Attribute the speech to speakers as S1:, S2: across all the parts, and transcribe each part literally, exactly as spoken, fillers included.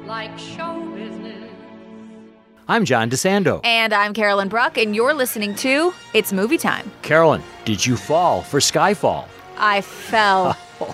S1: like show business.
S2: I'm John DeSando.
S3: And I'm Carolyn Bruck, and you're listening to It's Movie Time.
S2: Carolyn, did you fall for Skyfall?
S3: I fell.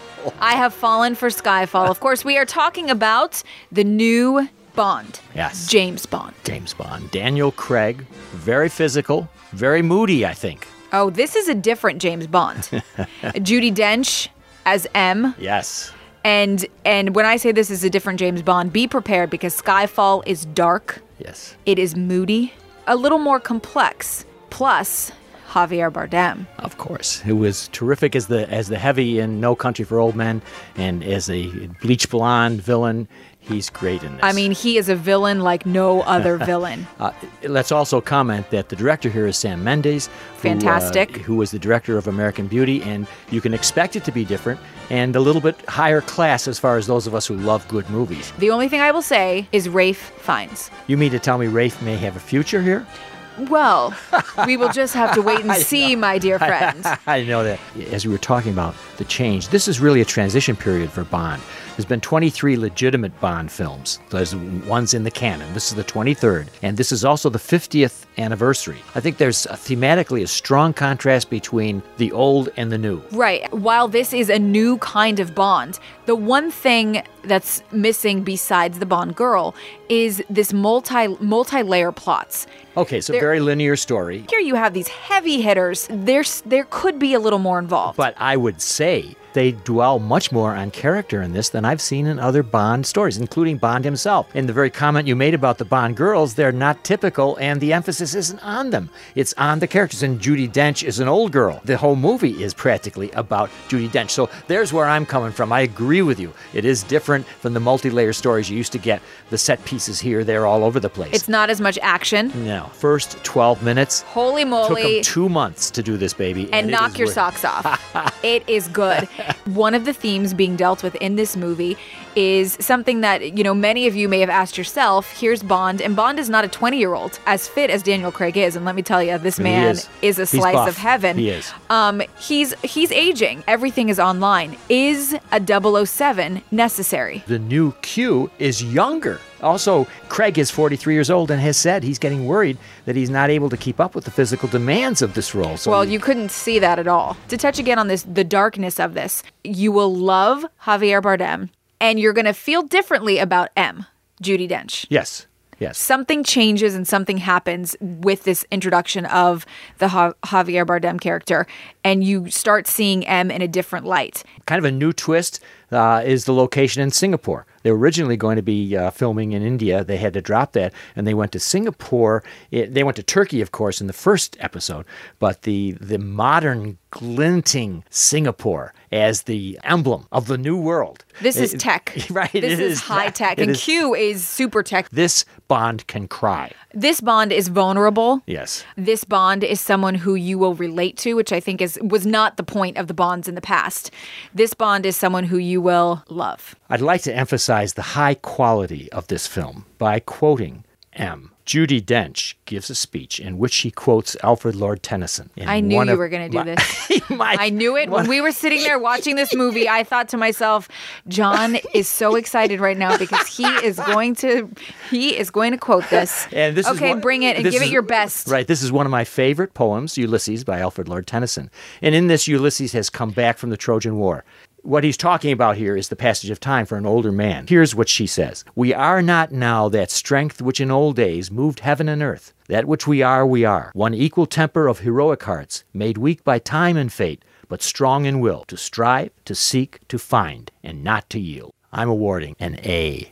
S3: I have fallen for Skyfall. Of course, we are talking about the new Bond.
S2: Yes.
S3: James Bond.
S2: James Bond. Daniel Craig, very physical, very moody, I think.
S3: Oh, this is a different James Bond. Judi Dench as M.
S2: Yes.
S3: And and when I say this is a different James Bond, be prepared because Skyfall is dark.
S2: Yes.
S3: It is moody, a little more complex. Plus, Javier Bardem.
S2: Of course. Who was terrific as the as the heavy in No Country for Old Men, and as a bleach blonde villain. He's great in this.
S3: I mean, he is a villain like no other villain.
S2: uh, let's also comment that the director here is Sam Mendes.
S3: Fantastic.
S2: Who, uh, who was the director of American Beauty, and you can expect it to be different and a little bit higher class as far as those of us who love good movies.
S3: The only thing I will say is Ralph Fiennes.
S2: You mean to tell me Ralph may have a future here?
S3: Well, we will just have to wait and see, my dear friend.
S2: I know that. As we were talking about the change, this is really a transition period for Bond. There's been twenty-three legitimate Bond films. There's one's in the canon. This is the twenty-third. And this is also the fiftieth anniversary. I think there's a, thematically a strong contrast between the old and the new.
S3: Right. While this is a new kind of Bond, the one thing that's missing besides the Bond girl is this multi, multi-layer plots.
S2: Okay, so
S3: There-
S2: very linear story.
S3: Here you have these heavy hitters. There's, there could be a little more involved.
S2: But I would say they dwell much more on character in this than I've seen in other Bond stories, including Bond himself. And the very comment you made about the Bond girls, they're not typical, and the emphasis isn't on them. It's on the characters. And Judi Dench is an old girl. The whole movie is practically about Judi Dench. So there's where I'm coming from. I agree with you. It is different from the multi-layer stories you used to get, the set pieces here, there, all over the place.
S3: It's not as much action.
S2: No. First twelve minutes.
S3: Holy
S2: Took
S3: moly.
S2: them two months to do this, baby.
S3: and
S2: And it
S3: knock
S2: is
S3: your
S2: worth-
S3: socks off. It is good. One of the themes being dealt with in this movie is something that, you know, many of you may have asked yourself. Here's Bond, and Bond is not a twenty-year-old, as fit as Daniel Craig is. And let me tell you, this
S2: He
S3: man
S2: is.
S3: is. a
S2: He's
S3: slice
S2: buff.
S3: of heaven.
S2: He is.
S3: Um, he's he's aging. Everything is online. Is a double oh seven necessary?
S2: The new Q is younger. Also, Craig is forty-three years old and has said he's getting worried that he's not able to keep up with the physical demands of this role. So
S3: Well, you couldn't see that at all. To touch again on this, the darkness of this, you will love Javier Bardem, and you're going to feel differently about M, Judi Dench.
S2: Yes, yes.
S3: Something changes and something happens with this introduction of the Ja- Javier Bardem character, and you start seeing M in a different light.
S2: Kind of a new twist uh, is the location in Singapore. They were originally going to be uh, filming in India. They had to drop that, and they went to Singapore. It, they went to Turkey, of course, in the first episode, but the, the modern, glinting Singapore as the emblem of the new world.
S3: This is
S2: It-
S3: tech.
S2: Right,
S3: This
S2: it
S3: is,
S2: is
S3: high
S2: tech.
S3: tech,
S2: It
S3: and
S2: is-
S3: Q is super tech.
S2: This Bond can cry.
S3: This Bond is vulnerable.
S2: Yes.
S3: This Bond is someone who you will relate to, which I think is was not the point of the Bonds in the past. This Bond is someone who you will love.
S2: I'd like to emphasize the high quality of this film by quoting M. Judi Dench gives a speech in which she quotes Alfred Lord Tennyson. in
S3: I knew
S2: one
S3: you
S2: of
S3: were going to do
S2: my-
S3: this.
S2: my-
S3: I knew it. When we were sitting there watching this movie, I thought to myself, John is so excited right now because he is going to he is going to quote this.
S2: And this is
S3: okay,
S2: one-
S3: bring it and
S2: this
S3: give it
S2: is-
S3: your best.
S2: Right, this is one of my favorite poems, Ulysses by Alfred Lord Tennyson. And in this, Ulysses has come back from the Trojan War. What he's talking about here is the passage of time for an older man. Here's what she says. We are not now that strength which in old days moved heaven and earth. That which we are, we are. One equal temper of heroic hearts, made weak by time and fate, but strong in will, to strive, to seek, to find, and not to yield. I'm awarding an A.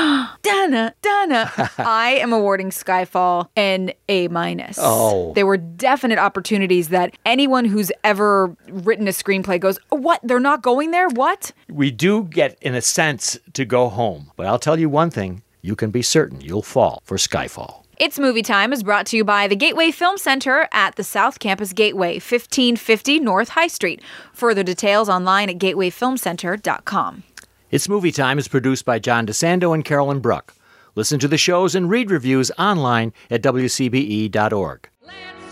S3: Donna, Donna. I am awarding Skyfall an A minus.
S2: Oh.
S3: There were definite opportunities that anyone who's ever written a screenplay goes, what? They're not going there? What?
S2: We do get, in a sense, to go home. But I'll tell you one thing. You can be certain you'll fall for Skyfall.
S3: It's Movie Time is brought to you by the Gateway Film Center at the South Campus Gateway, fifteen fifty North High Street. Further details online at gateway film center dot com.
S2: It's Movie Time is produced by John DeSando and Carolyn Bruck. Listen to the shows and read reviews online at W C B E dot org.
S1: Let's